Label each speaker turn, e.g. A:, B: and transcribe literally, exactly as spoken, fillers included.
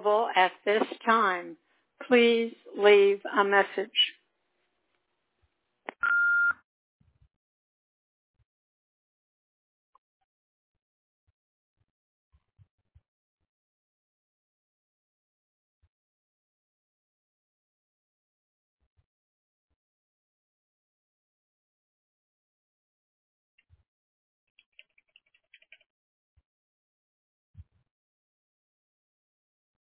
A: available at this time. Please leave a message.